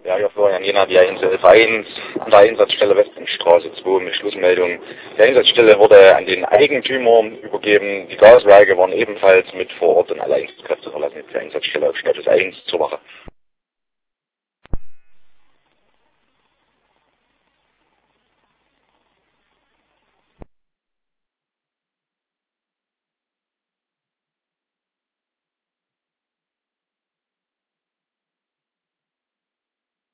Ja, hier Florian Jena, die 111.1 an der Einsatzstelle Westendstraße 2 mit Schlussmeldung. Die Einsatzstelle wurde an den Eigentümer übergeben. Die Gaswerke waren ebenfalls mit vor Ort und alle Einsatzkräfte verlassen die Einsatzstelle auf Status 1 zur Wache.